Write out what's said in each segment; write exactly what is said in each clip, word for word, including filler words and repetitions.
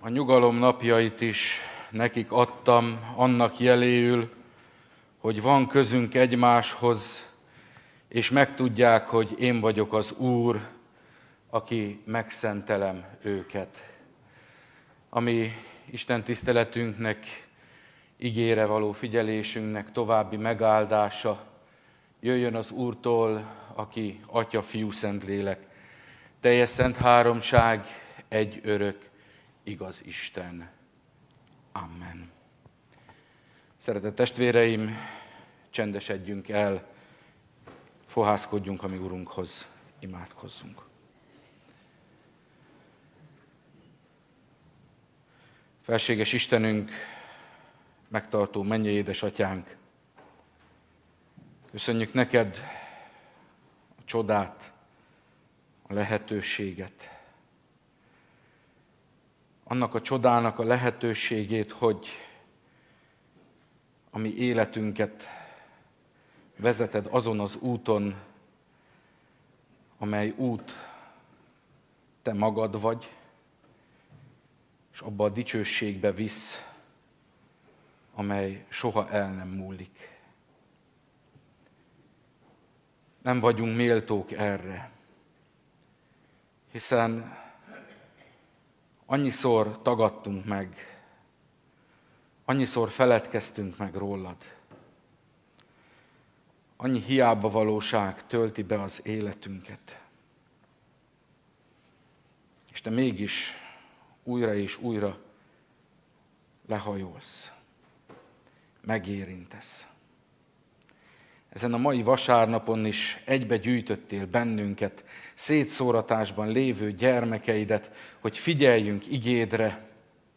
A nyugalom napjait is nekik adtam annak jeléül, hogy van közünk egymáshoz, és megtudják, hogy én vagyok az Úr, aki megszentelem őket. Ami Isten tiszteletünknek, igére való figyelésünknek további megáldása, jöjjön az Úrtól, aki Atya, Fiú, Szentlélek, teljes szent háromság, egy örök, igaz Isten. Amen. Szeretett testvéreim, csendesedjünk el, fohászkodjunk a mi Urunkhoz, imádkozzunk. Felséges Istenünk, megtartó mennyei édesatyánk, köszönjük neked a csodát, a lehetőséget, annak a csodának a lehetőségét, hogy a mi életünket vezeted azon az úton, amely út te magad vagy, és abba a dicsőségbe visz, amely soha el nem múlik. Nem vagyunk méltók erre, hiszen annyiszor tagadtunk meg, annyiszor feledkeztünk meg rólad. Annyi hiába valóság tölti be az életünket. És te mégis újra és újra lehajolsz, megérintesz. Ezen a mai vasárnapon is egybe gyűjtöttél bennünket, szétszóratásban lévő gyermekeidet, hogy figyeljünk igédre,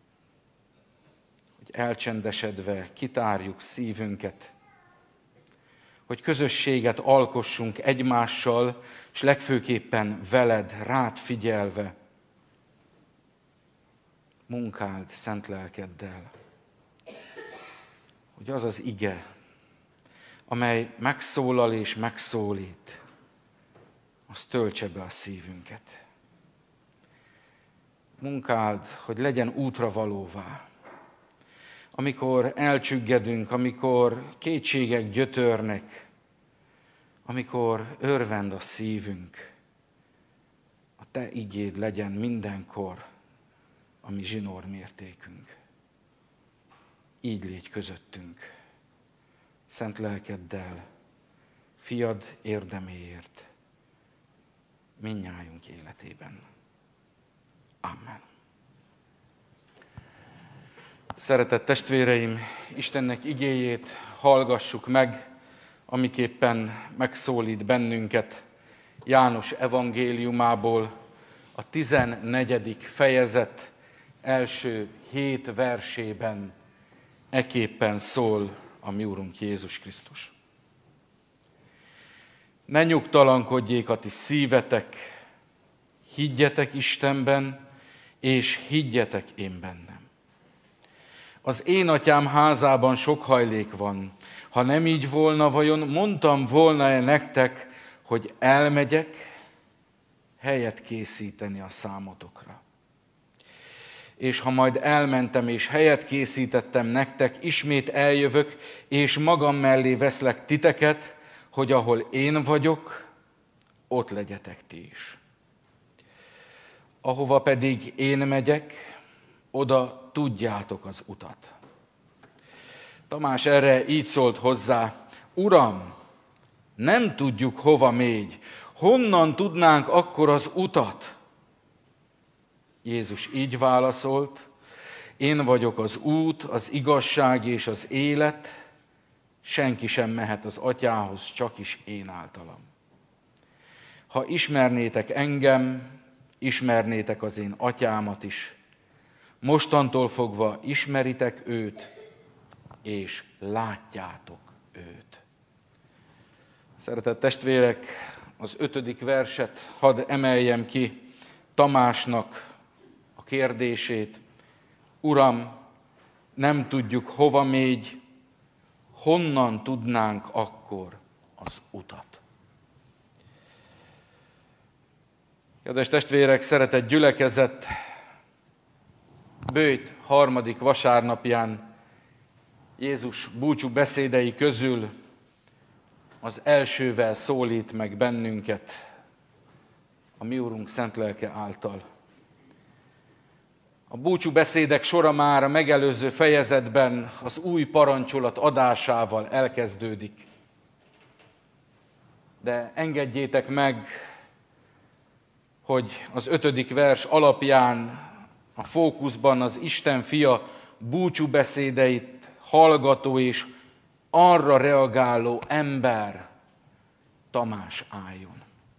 hogy elcsendesedve kitárjuk szívünket, hogy közösséget alkossunk egymással, és legfőképpen veled, rád figyelve, munkáld szent lelkeddel, hogy az az ige, amely megszólal és megszólít, az töltse be a szívünket. Munkáld, hogy legyen útra valóvá. Amikor elcsüggedünk, amikor kétségek gyötörnek, amikor örvend a szívünk, a te igéd legyen mindenkor a mi zsinór mértékünk. Így légy közöttünk, szent lelkeddel, fiad érdeméért, mindnyájunk életében. Amen. Szeretett testvéreim, Istennek igéjét hallgassuk meg, amiképpen megszólít bennünket János evangéliumából, a tizennegyedik fejezet első hét versében eképpen szól a mi Urunk Jézus Krisztus. Ne nyugtalankodjék a ti szívetek, higgyetek Istenben, és higgyetek én bennem. Az én atyám házában sok hajlék van. Ha nem így volna, vajon mondtam volna-e nektek, hogy elmegyek helyet készíteni a számotokra. És ha majd elmentem és helyet készítettem nektek, ismét eljövök, és magam mellé veszlek titeket, hogy ahol én vagyok, ott legyetek ti is. Ahova pedig én megyek, oda tudjátok az utat. Tamás erre így szólt hozzá: Uram, nem tudjuk, hova mégy, honnan tudnánk akkor az utat? Jézus így válaszolt: Én vagyok az út, az igazság és az élet, senki sem mehet az atyához, csak is én általam. Ha ismernétek engem, ismernétek az én atyámat is. Mostantól fogva ismeritek őt, és látjátok őt. Szeretett testvérek, az ötödik verset hadd emeljem ki Tamásnak a kérdését. Uram, nem tudjuk, hova mégy, honnan tudnánk akkor az utat? Kedves testvérek, szeretett gyülekezet, böjt harmadik vasárnapján Jézus búcsú beszédei közül az elsővel szólít meg bennünket a mi Úrunk szent lelke által. A búcsú beszédek sora már a megelőző fejezetben az új parancsolat adásával elkezdődik. De engedjétek meg, hogy az ötödik vers alapján a fókuszban az Isten fia búcsú beszédeit hallgató és arra reagáló ember Tamás álljon.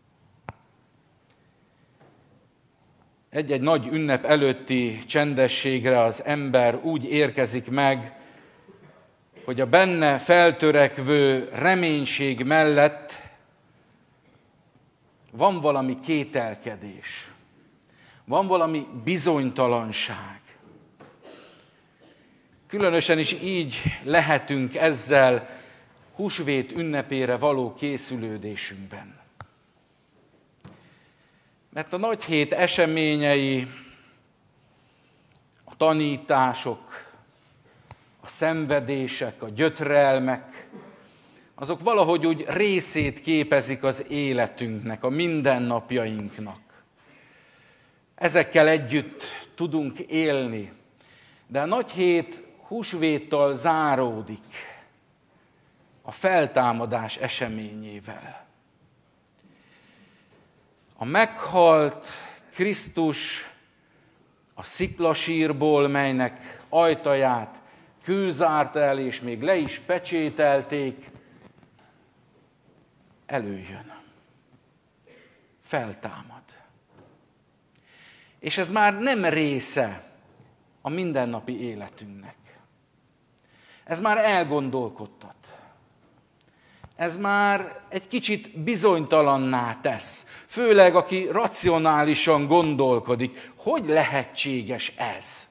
Egy-egy nagy ünnep előtti csendességre az ember úgy érkezik meg, hogy a benne feltörekvő reménység mellett van valami kételkedés, van valami bizonytalanság. Különösen is így lehetünk ezzel húsvét ünnepére való készülődésünkben. Mert a nagy hét eseményei, a tanítások, a szenvedések, a gyötrelmek, azok valahogy úgy részét képezik az életünknek, a mindennapjainknak. Ezekkel együtt tudunk élni, de a nagy hét húsvéttal záródik a feltámadás eseményével. A meghalt Krisztus a sziklasírból, melynek ajtaját kő zárta el, és még le is pecsételték, előjön. Feltámad. És ez már nem része a mindennapi életünknek. Ez már elgondolkodtat. Ez már egy kicsit bizonytalanná tesz. Főleg, aki racionálisan gondolkodik. Hogy lehetséges ez?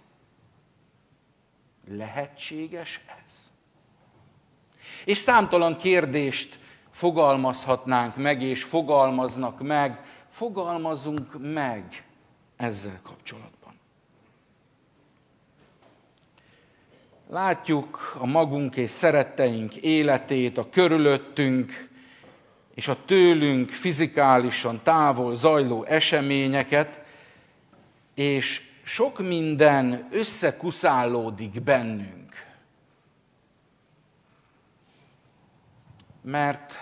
Lehetséges ez? És számtalan kérdést fogalmazhatnánk meg, és fogalmaznak meg, fogalmazunk meg ezzel kapcsolatban. Látjuk a magunk és szeretteink életét, a körülöttünk és a tőlünk fizikálisan távol zajló eseményeket, és sok minden összekuszálódik bennünk. Mert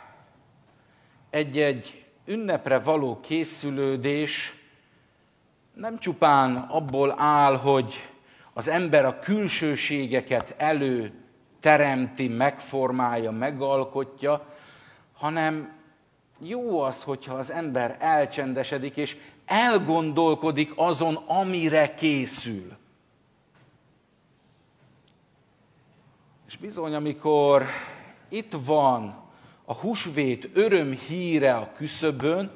egy-egy ünnepre való készülődés nem csupán abból áll, hogy az ember a külsőségeket előteremti, megformálja, megalkotja, hanem jó az, hogyha az ember elcsendesedik, és elgondolkodik azon, amire készül. És bizony, amikor itt van a húsvét örömhíre a küszöbön,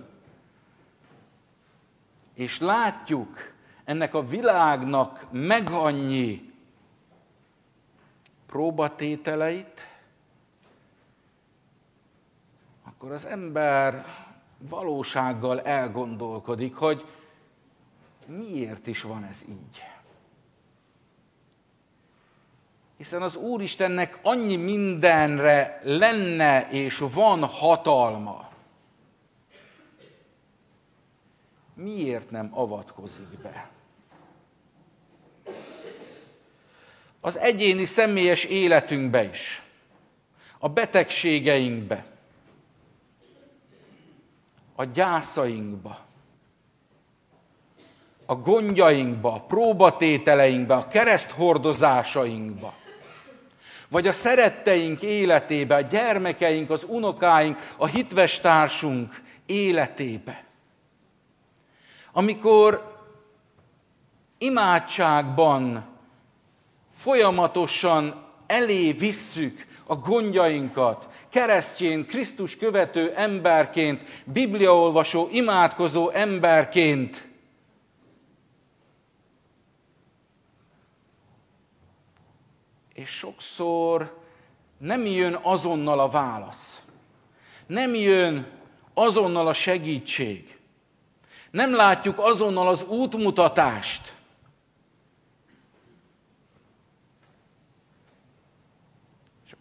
és látjuk ennek a világnak meg annyi próbatételeit, akkor az ember valósággal elgondolkodik, hogy miért is van ez így. Hiszen az Úristennek annyi mindenre lenne és van hatalma. Miért nem avatkozik be? Az egyéni személyes életünkbe is, a betegségeinkbe, a gyászainkba, a gondjainkba, a próbatételeinkbe, a kereszthordozásainkba, vagy a szeretteink életébe, a gyermekeink, az unokáink, a hitvestársunk életébe. Amikor imádságban folyamatosan elé visszük a gondjainkat, keresztjén, Krisztus követő emberként, bibliaolvasó, imádkozó emberként, és sokszor nem jön azonnal a válasz. Nem jön azonnal a segítség. Nem látjuk azonnal az útmutatást.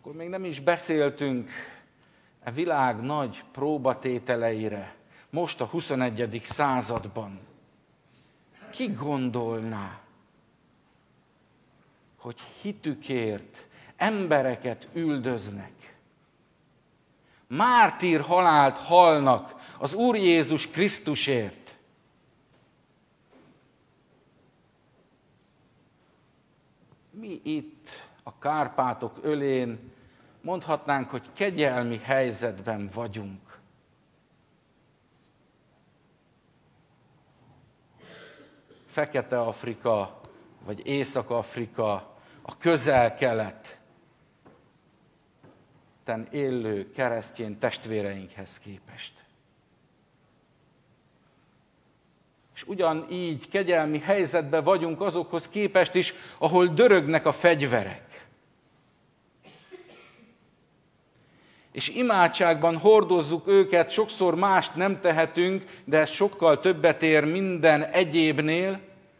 akkor még nem is beszéltünk a világ nagy próbatételeire, most a huszonegyedik században. Ki gondolná, hogy hitükért embereket üldöznek, mártír halált halnak az Úr Jézus Krisztusért. Mi itt a Kárpátok ölén mondhatnánk, hogy kegyelmi helyzetben vagyunk. Fekete-Afrika vagy Észak-Afrika, a Közel-Kelet ten élő keresztény testvéreinkhez képest. És ugyanígy kegyelmi helyzetben vagyunk azokhoz képest is, ahol dörögnek a fegyverek. És imádságban hordozzuk őket, sokszor mást nem tehetünk, de ez sokkal többet ér minden egyébnél,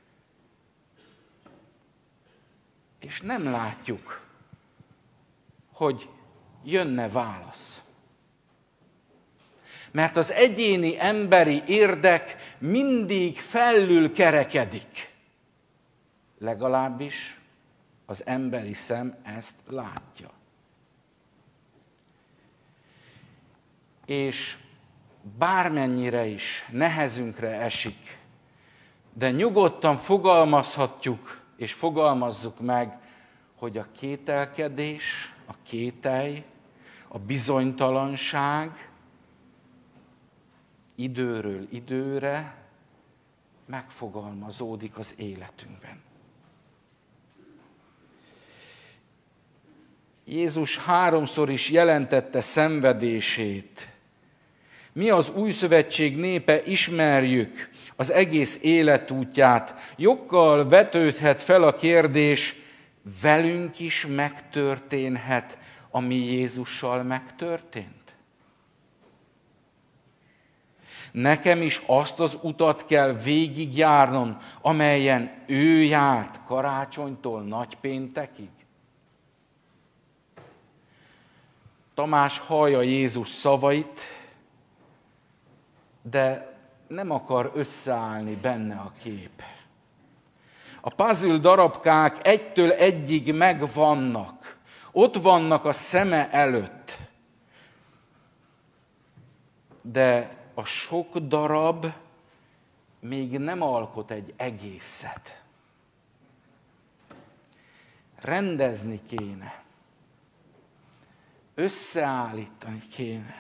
és nem látjuk, hogy jönne válasz. Mert az egyéni emberi érdek mindig felül kerekedik. Legalábbis az emberi szem ezt látja. És bármennyire is nehezünkre esik, de nyugodtan fogalmazhatjuk, és fogalmazzuk meg, hogy a kételkedés, a kételj, a bizonytalanság időről időre megfogalmazódik az életünkben. Jézus háromszor is jelentette szenvedését. Mi az új szövetség népe ismerjük az egész életútját. Joggal vetődhet fel a kérdés, velünk is megtörténhet, ami Jézussal megtörtént? Nekem is azt az utat kell végigjárnom, amelyen ő járt karácsonytól nagypéntekig? Tamás hallja Jézus szavait, de nem akar összeállni benne a kép. A puzzle darabkák egytől egyig megvannak, ott vannak a szeme előtt, de a sok darab még nem alkot egy egészet. Rendezni kéne, összeállítani kéne.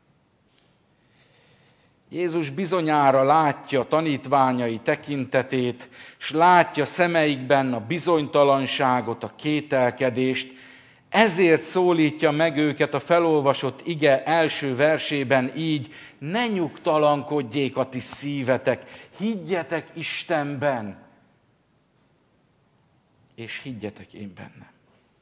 Jézus bizonyára látja tanítványai tekintetét, és látja szemeikben a bizonytalanságot, a kételkedést, ezért szólítja meg őket a felolvasott ige első versében így, ne nyugtalankodjék a ti szívetek, higgyetek Istenben, és higgyetek én bennem.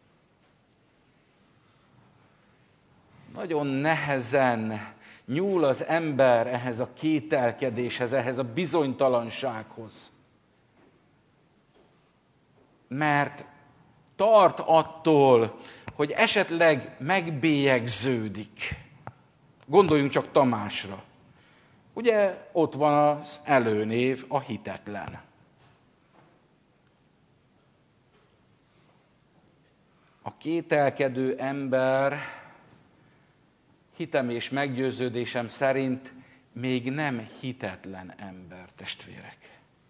Nagyon nehezen nyúl az ember ehhez a kételkedéshez, ehhez a bizonytalansághoz. Mert tart attól, hogy esetleg megbélyegződik. Gondoljunk csak Tamásra. Ugye ott van az előnév, a hitetlen. A kételkedő ember, hitem és meggyőződésem szerint még nem hitetlen ember, testvérek.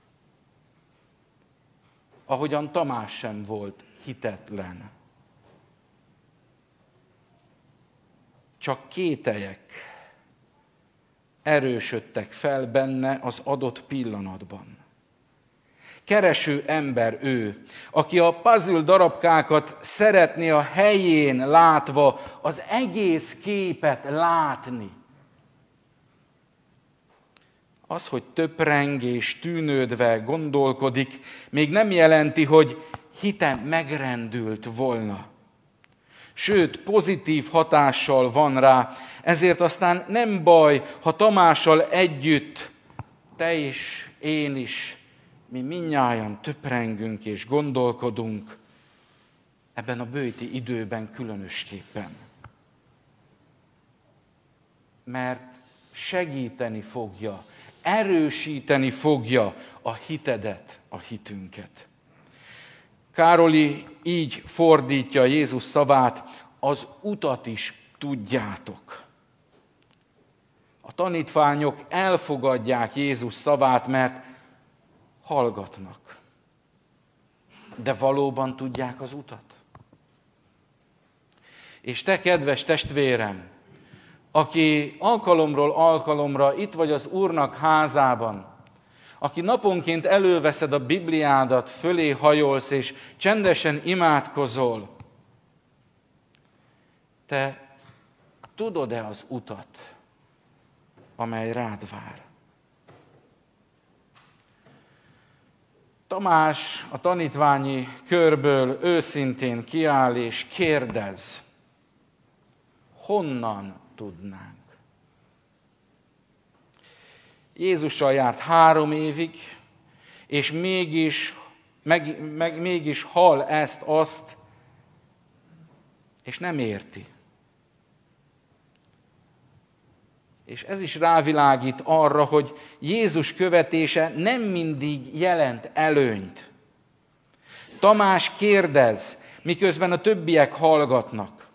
Ahogyan Tamás sem volt hitetlen. Csak kételyek erősödtek fel benne az adott pillanatban. Kereső ember ő, aki a puzzle darabkákat szeretné a helyén látva az egész képet látni. Az, hogy töpreng és tűnődve gondolkodik, még nem jelenti, hogy hite megrendült volna. Sőt, pozitív hatással van rá, ezért aztán nem baj, ha Tamással együtt te is, én is, mi mindnyájan töprengünk és gondolkodunk. ebben a böjti időben különösképpen. Mert segíteni fogja, erősíteni fogja a hitedet, a hitünket. Károli így fordítja Jézus szavát, az utat is tudjátok. A tanítványok elfogadják Jézus szavát, mert hallgatnak. De valóban tudják az utat? És te, kedves testvérem, aki alkalomról alkalomra itt vagy az Úrnak házában, aki naponként előveszed a Bibliádat, fölé hajolsz és csendesen imádkozol, te tudod-e az utat, amely rád vár? Tamás a tanítványi körből őszintén kiáll és kérdez, honnan tudnánk? Jézussal járt három évig, és mégis, meg, meg, mégis hall ezt, azt, és nem érti. És ez is rávilágít arra, hogy Jézus követése nem mindig jelent előnyt. Tamás kérdez, miközben a többiek hallgatnak.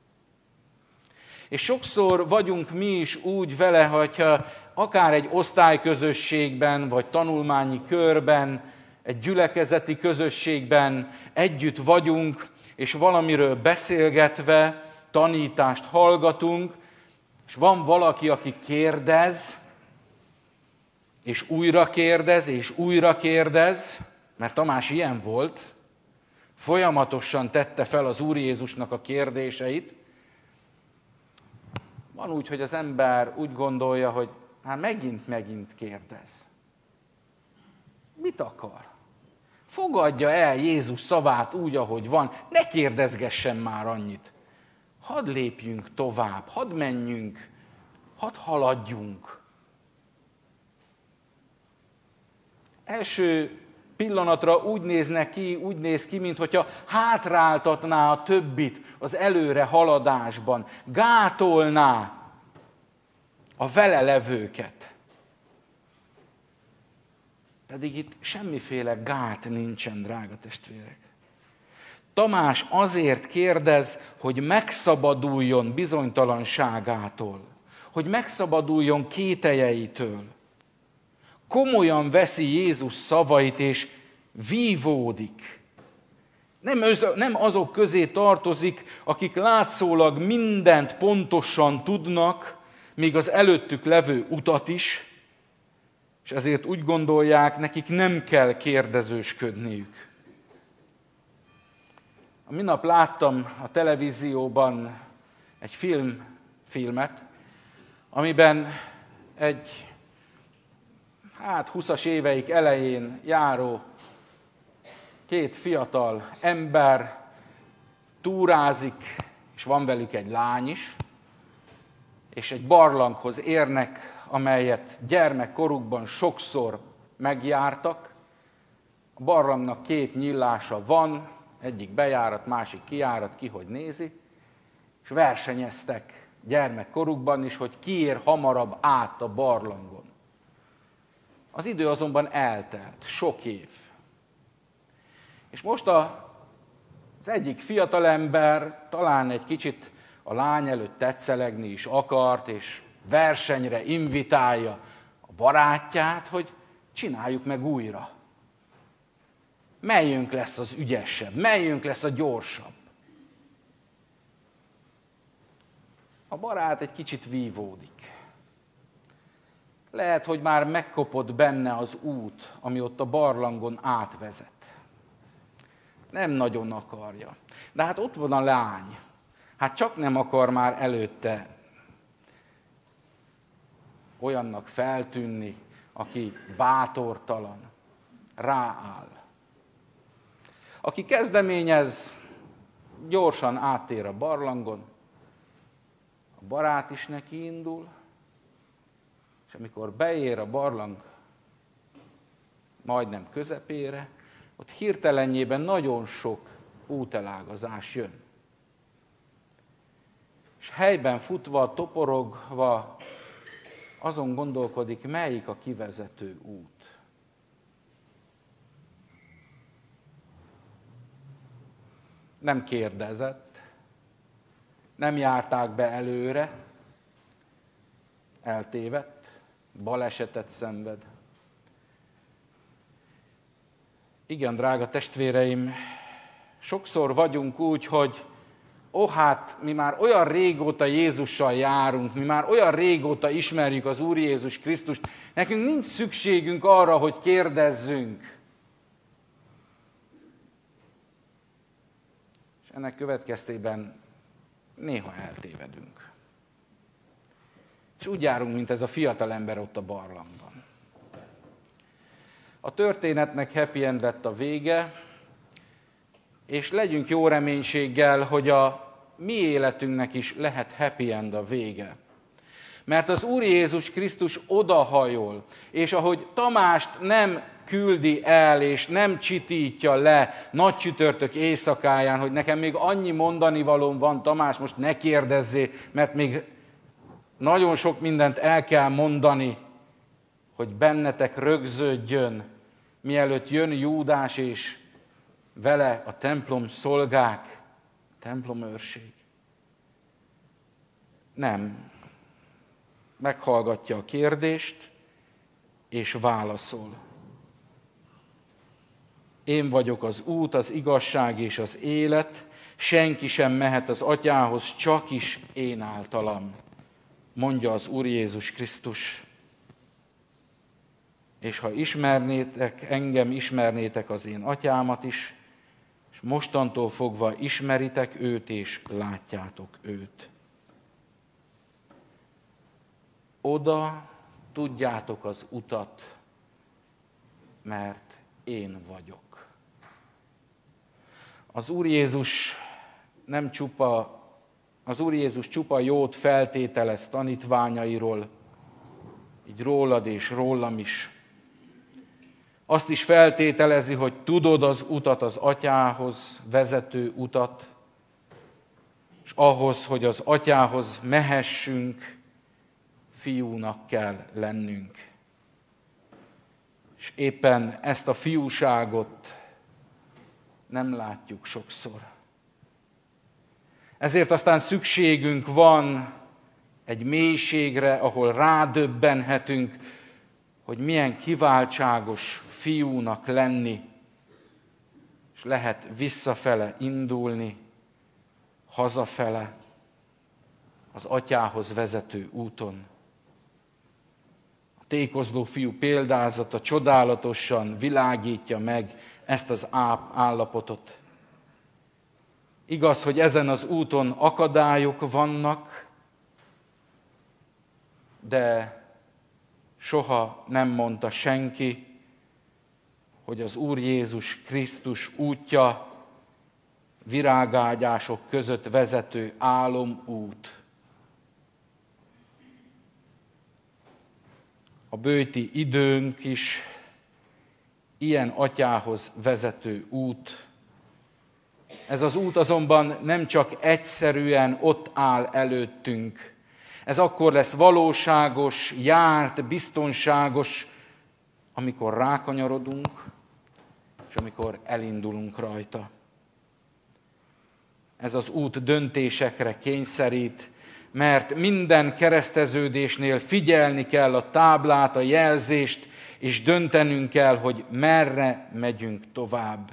És sokszor vagyunk mi is úgy vele, hogyha akár egy osztályközösségben, vagy tanulmányi körben, egy gyülekezeti közösségben együtt vagyunk, és valamiről beszélgetve tanítást hallgatunk, és van valaki, aki kérdez, és újra kérdez, és újra kérdez, mert Tamás ilyen volt, folyamatosan tette fel az Úr Jézusnak a kérdéseit. Van úgy, hogy az ember úgy gondolja, hogy hát megint-megint kérdez. Mit akar? Fogadja el Jézus szavát úgy, ahogy van, ne kérdezgessen már annyit. Hadd lépjünk tovább, hadd menjünk, hadd haladjunk. Első pillanatra úgy néznek ki, úgy néz ki, mintha hátráltatná a többit az előre haladásban, gátolná a vele levőket. Pedig itt semmiféle gát nincsen, drága testvérek. Tamás azért kérdez, hogy megszabaduljon bizonytalanságától, hogy megszabaduljon kételyeitől. Komolyan veszi Jézus szavait, és vívódik. Nem, nem azok közé tartozik, akik látszólag mindent pontosan tudnak, még az előttük levő utat is, és ezért úgy gondolják, nekik nem kell kérdezősködniük. A minap láttam a televízióban egy film, filmet, amiben egy hát huszas éveik elején járó két fiatal ember túrázik, és van velük egy lány is, és egy barlanghoz érnek, amelyet gyermekkorukban sokszor megjártak. A barlangnak két nyílása van, egyik bejárat, másik kijárat, ki hogy nézi, és versenyeztek gyermekkorukban is, hogy ki ér hamarabb át a barlangon. Az idő azonban eltelt, sok év. És most a, az egyik fiatalember talán egy kicsit a lány előtt tetszelegni is akart, és versenyre invitálja a barátját, hogy csináljuk meg újra. Melyünk lesz az ügyesebb, melyünk lesz a gyorsabb. A barát egy kicsit vívódik. Lehet, hogy már megkopott benne az út, ami ott a barlangon átvezet. Nem nagyon akarja. De hát ott van a lány. Hát csak nem akar már előtte olyannak feltűnni, aki bátortalan, rááll. Aki kezdeményez, gyorsan áttér a barlangon, a barát is neki indul, és amikor beér a barlang majdnem közepére, ott hirtelenjében nagyon sok útelágazás jön. És helyben futva, toporogva azon gondolkodik, melyik a kivezető út. Nem kérdezett, nem járták be előre, eltévedt, balesetet szenved. Igen, drága testvéreim, sokszor vagyunk úgy, hogy ó, hát mi már olyan régóta Jézussal járunk, mi már olyan régóta ismerjük az Úr Jézus Krisztust, nekünk nincs szükségünk arra, hogy kérdezzünk. És ennek következtében néha eltévedünk. És úgy járunk, mint ez a fiatal ember ott a barlangban. A történetnek happy end lett a vége, és legyünk jó reménységgel, hogy a mi életünknek is lehet happy end a vége. Mert az Úr Jézus Krisztus odahajol, és ahogy Tamást nem küldi el, és nem csitítja le nagy csütörtök éjszakáján, hogy nekem még annyi mondani valóm van, Tamás, most ne kérdezzé, mert még nagyon sok mindent el kell mondani, hogy bennetek rögződjön, mielőtt jön Júdás, és vele a templom szolgák, a templomőrség. Nem. Meghallgatja a kérdést, és válaszol. Én vagyok az út, az igazság és az élet, senki sem mehet az Atyához, csak is én általam, mondja az Úr Jézus Krisztus. És ha ismernétek engem, ismernétek az én Atyámat is, és mostantól fogva ismeritek őt, és látjátok őt. Oda tudjátok az utat, mert én vagyok. Az Úr Jézus nem csupa, az Úr Jézus csupa jót feltételez tanítványairól, így rólad és rólam is. Azt is feltételezi, hogy tudod az utat, az Atyához vezető utat, és ahhoz, hogy az Atyához mehessünk, fiúnak kell lennünk. És éppen ezt a fiúságot nem látjuk sokszor. Ezért aztán szükségünk van egy mélységre, ahol rádöbbenhetünk, hogy milyen kiváltságos fiúnak lenni, és lehet visszafele indulni, hazafele, az Atyához vezető úton. A tékozló fiú példázata csodálatosan világítja meg ezt az állapotot. Igaz, hogy ezen az úton akadályok vannak, de soha nem mondta senki, hogy az Úr Jézus Krisztus útja virágágyások között vezető álomút. A bőti időnk is ilyen Atyához vezető út. Ez az út azonban nem csak egyszerűen ott áll előttünk. Ez akkor lesz valóságos, járt, biztonságos, amikor rákanyarodunk, és amikor elindulunk rajta. Ez az út döntésekre kényszerít, mert minden kereszteződésnél figyelni kell a táblát, a jelzést, és döntenünk kell, hogy merre megyünk tovább.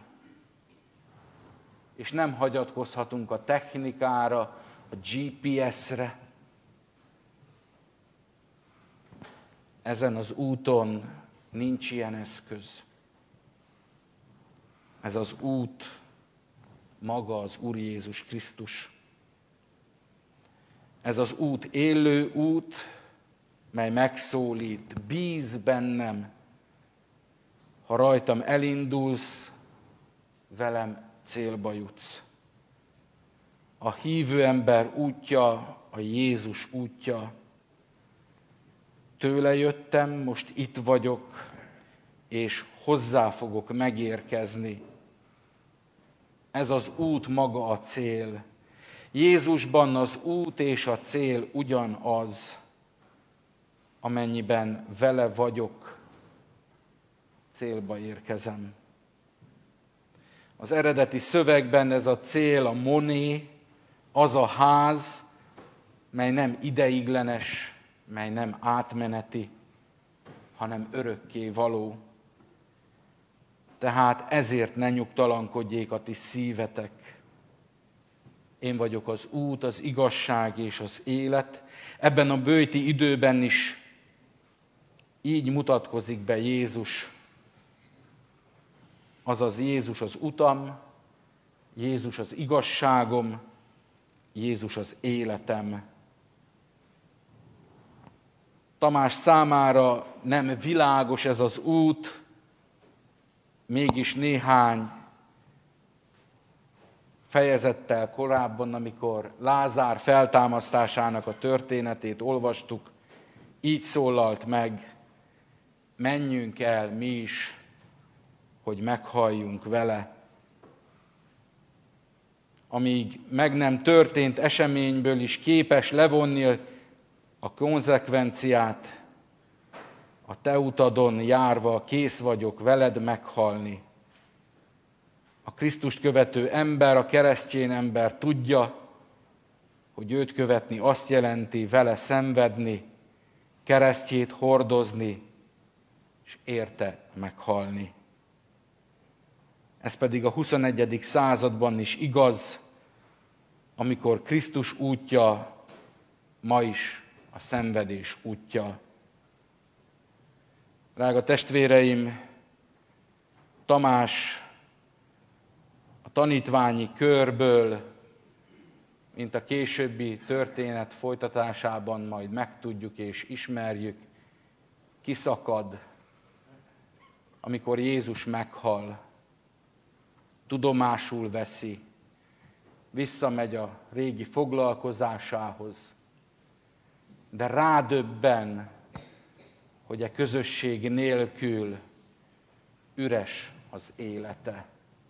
És nem hagyatkozhatunk a technikára, a gé pé es-re. Ezen az úton nincs ilyen eszköz. Ez az út maga az Úr Jézus Krisztus. Ez az út élő út, mely megszólít, bíz bennem. Ha rajtam elindulsz, velem célba jutsz. A hívő ember útja, a Jézus útja. Tőle jöttem, most itt vagyok, és hozzá fogok megérkezni. Ez az út maga a cél. Jézusban az út és a cél ugyanaz. Amennyiben vele vagyok, célba érkezem. Az eredeti szövegben ez a cél, a moné, az a ház, mely nem ideiglenes, mely nem átmeneti, hanem örökké való. Tehát ezért ne nyugtalankodjék a ti szívetek. Én vagyok az út, az igazság és az élet. Ebben a böjti időben is így mutatkozik be Jézus. Azaz Jézus az utam, Jézus az igazságom, Jézus az életem. Tamás számára nem világos ez az út, mégis néhány fejezettel korábban, amikor Lázár feltámasztásának a történetét olvastuk, így szólalt meg, menjünk el mi is, hogy meghalljunk vele. Amíg meg nem történt eseményből is képes levonni a konzekvenciát, a te utadon járva kész vagyok veled meghalni. A Krisztust követő ember, a keresztény ember tudja, hogy őt követni azt jelenti vele szenvedni, keresztjét hordozni, és érte meghalni. Ez pedig a huszonegyedik században is igaz, amikor Krisztus útja ma is a szenvedés útja. Drága testvéreim, Tamás a tanítványi körből, mint a későbbi történet folytatásában majd megtudjuk és ismerjük, kiszakad, amikor Jézus meghal, tudomásul veszi, visszamegy a régi foglalkozásához, de rádöbben, hogy a közösség nélkül üres az élete.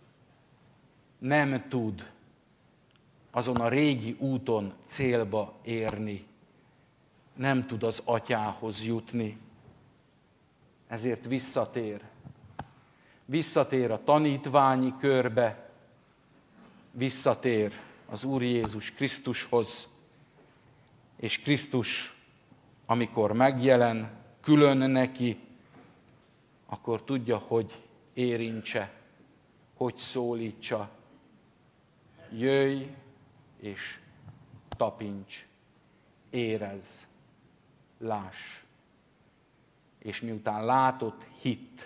Nem tud azon a régi úton célba érni, nem tud az atyához jutni. Ezért visszatér. Visszatér a tanítványi körbe, visszatér az Úr Jézus Krisztushoz, és Krisztus, amikor megjelen, külön neki, akkor tudja, hogy érintse, hogy szólítsa. Jöjj és tapints, érezz, láss. És miután látott, hitt.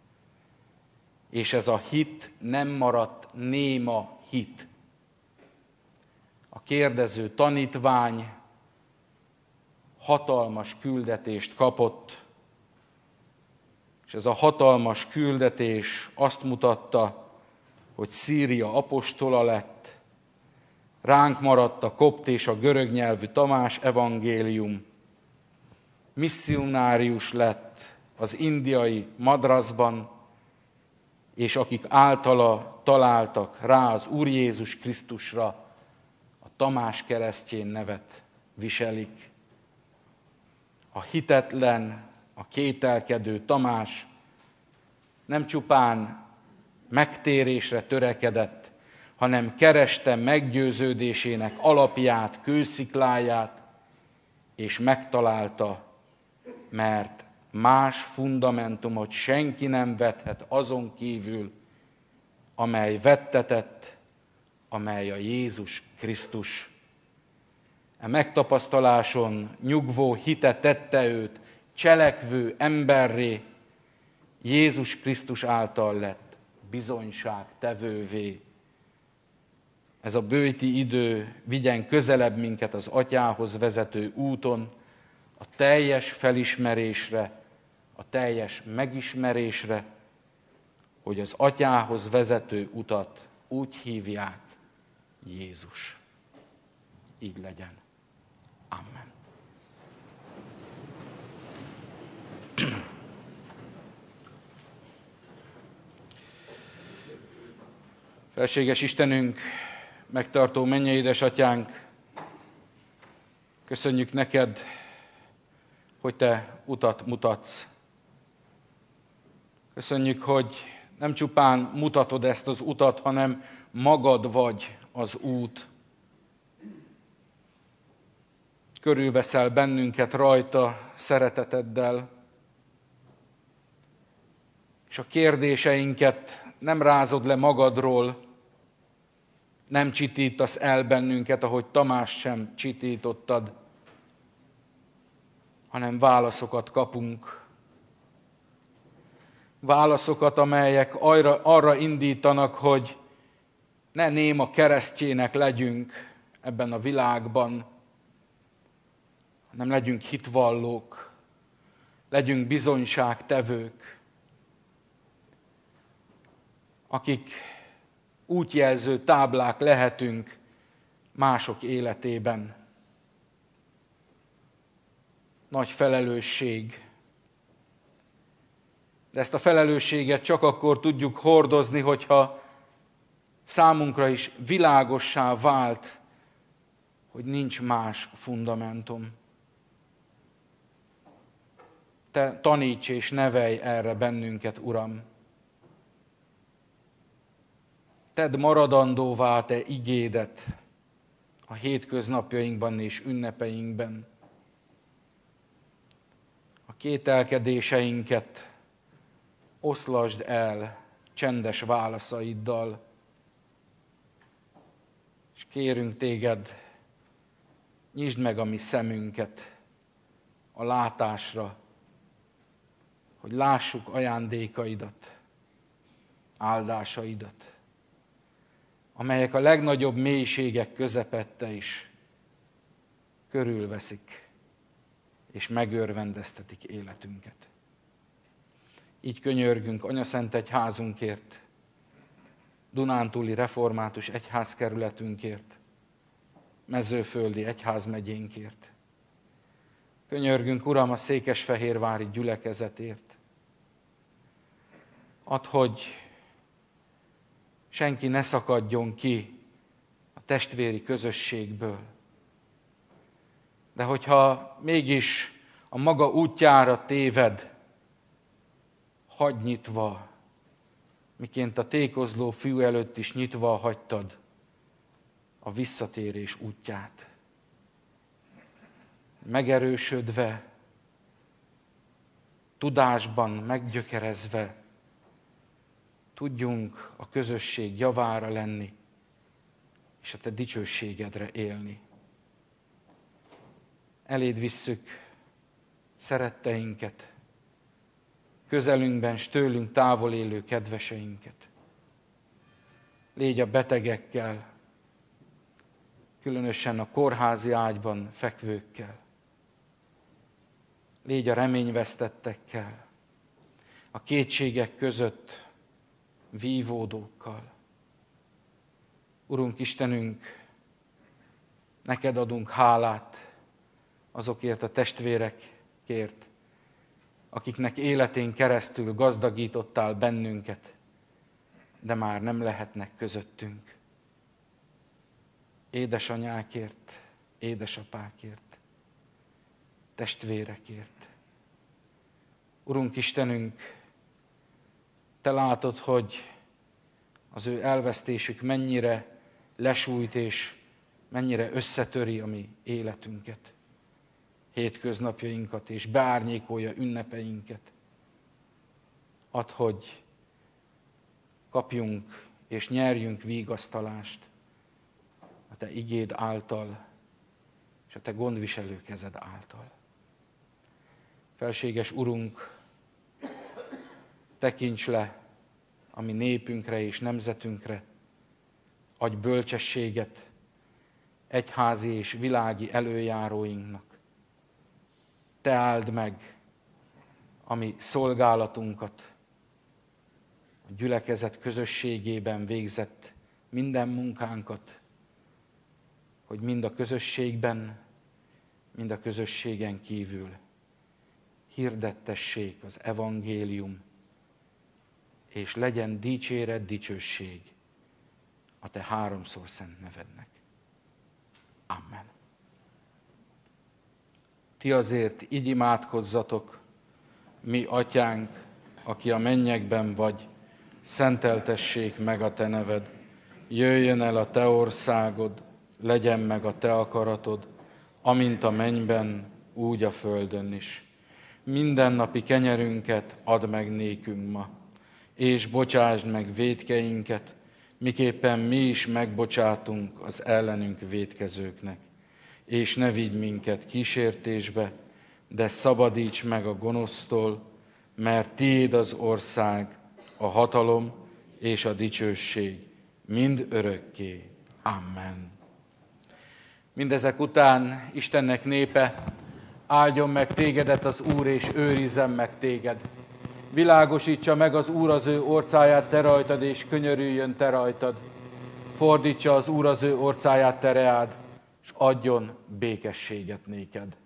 És ez a hit nem maradt néma hit. A kérdező tanítvány hatalmas küldetést kapott, és ez a hatalmas küldetés azt mutatta, hogy Szíria apostola lett, ránk maradt a kopt és a görög nyelvű Tamás evangélium, misszionárius lett az indiai Madraszban, és akik általa találtak rá az Úr Jézus Krisztusra, a Tamás keresztjén nevet viselik. A hitetlen, a kételkedő Tamás nem csupán megtérésre törekedett, hanem kereste meggyőződésének alapját, kőszikláját, és megtalálta, mert más fundamentumot senki nem vethet azon kívül, amely vettetett, amely a Jézus Krisztus. A megtapasztaláson nyugvó hite tette őt cselekvő emberré, Jézus Krisztus által lett bizonyságtevővé. Ez a böjti idő vigyen közelebb minket az atyához vezető úton, a teljes felismerésre, a teljes megismerésre, hogy az atyához vezető utat úgy hívják, Jézus. Így legyen. Amen. Felséges Istenünk, megtartó mennyei édesatyánk, köszönjük neked, hogy te utat mutatsz. Köszönjük, hogy nem csupán mutatod ezt az utat, hanem magad vagy az út. Körülveszel bennünket rajta szereteteddel, és a kérdéseinket nem rázod le magadról, nem csitítasz el bennünket, ahogy Tamás sem csitítottad, hanem válaszokat kapunk. Válaszokat, amelyek arra, arra indítanak, hogy ne néma keresztjének legyünk ebben a világban, hanem legyünk hitvallók, legyünk bizonyságtevők, akik útjelző táblák lehetünk mások életében. Nagy felelősség. De ezt a felelősséget csak akkor tudjuk hordozni, hogyha számunkra is világossá vált, hogy nincs más fundamentum. Te taníts és nevelj erre bennünket, Uram. Tedd maradandóvá te igédet a hétköznapjainkban és ünnepeinkben. A kételkedéseinket oszlasd el csendes válaszaiddal, és kérünk téged, nyisd meg a mi szemünket a látásra, hogy lássuk ajándékaidat, áldásaidat, amelyek a legnagyobb mélységek közepette is körülveszik és megörvendeztetik életünket. Így könyörgünk Anyaszent Egyházunkért, Dunántúli Református Egyházkerületünkért, Mezőföldi Egyházmegyénkért. Könyörgünk, Uram, a székesfehérvári gyülekezetért. Add, hogy senki ne szakadjon ki a testvéri közösségből. De hogyha mégis a maga útjára téved, hagyd nyitva, miként a tékozló fiú előtt is nyitva hagytad a visszatérés útját. Megerősödve, tudásban meggyökerezve, tudjunk a közösség javára lenni, és a te dicsőségedre élni. Eléd visszük szeretteinket, közelünkben s tőlünk távol élő kedveseinket. Légy a betegekkel, különösen a kórházi ágyban fekvőkkel. Légy a reményvesztettekkel, a kétségek között vívódókkal. Urunk Istenünk, neked adunk hálát azokért a testvérekért, akiknek életén keresztül gazdagítottál bennünket, de már nem lehetnek közöttünk. Édesanyákért, édesapákért, testvérekért. Urunk Istenünk, te látod, hogy az ő elvesztésük mennyire lesújt és mennyire összetöri a mi életünket, hétköznapjainkat és beárnyékolja ünnepeinket. Add, hogy kapjunk és nyerjünk vigasztalást a te igéd által és a te gondviselő kezed által. Felséges Urunk, tekints le a mi népünkre és nemzetünkre, adj bölcsességet egyházi és világi előjáróinknak. Te áld meg a mi szolgálatunkat, a gyülekezet közösségében végzett minden munkánkat, hogy mind a közösségben, mind a közösségen kívül hirdettessék az evangélium, és legyen dicséret, dicsőség a te háromszor szent nevednek. Amen. Ti azért így imádkozzatok, mi atyánk, aki a mennyekben vagy, szenteltessék meg a te neved, jöjjön el a te országod, legyen meg a te akaratod, amint a mennyben, úgy a földön is. Mindennapi kenyerünket add meg nékünk ma, és bocsásd meg vétkeinket, miképpen mi is megbocsátunk az ellenünk vétkezőknek. És ne vigy minket kísértésbe, de szabadíts meg a gonosztól, mert tiéd az ország, a hatalom és a dicsőség, mind örökké. Amen. Mindezek után Istennek népe, áldjon meg tégedet az Úr, és őrizzen meg téged. Világosítsa meg az Úr az ő orcáját te rajtad, és könyörüljön te rajtad. Fordítsa az Úr az ő orcáját te reád, és adjon békességet néked.